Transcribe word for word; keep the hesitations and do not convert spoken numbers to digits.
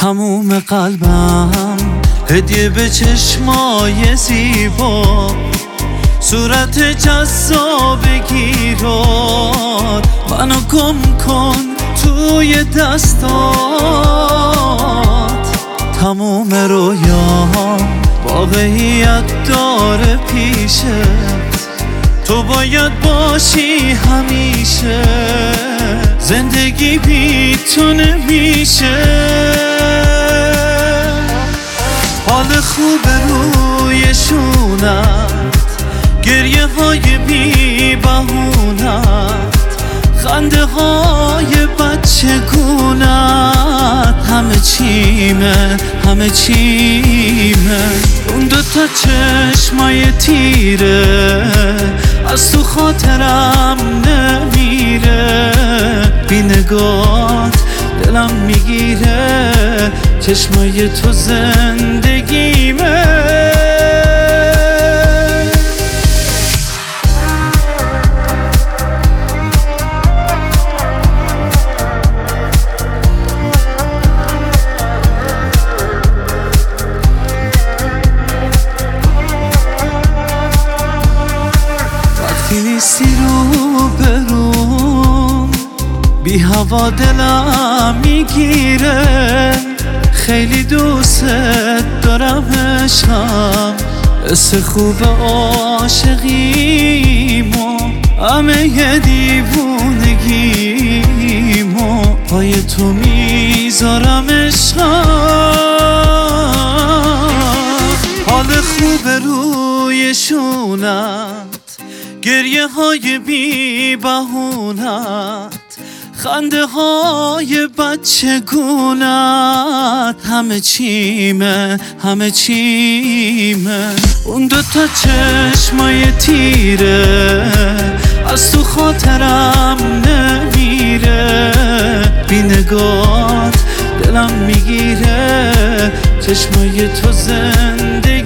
تموم قلبم هدیه به چشمای زیبا، صورت جذاب گیرات، منو گم کن توی دستات. تموم رویام واقعیت داره پیشت، تو باید باشی همیشه، زندگی بی تو نمیشه. حال خوب روی شونت، گریه های بی بهونت، خنده های بچگونت، همه چیمه همه چیمه. اون دوتا چشمای تیره از تو خاطرم نمیره، بی نگات دلم میگیره، چشمای تو زندگیمه. وقتی نیستی رو بروم، بی هوا دلم میگیره، خیلی دوست دارم عشقم، حس خوب عاشقیمو، همه ی دیوونگیمو پای تو میذارم عشقم. حال خوب روی شونت، گریه های بی بهونت، خنده های بچگونت، همه چیمه همه چیمه. اون دوتا چشمای تیره از تو خاطرم نمیره، بی نگات دلم میگیره، چشمای تو زندگی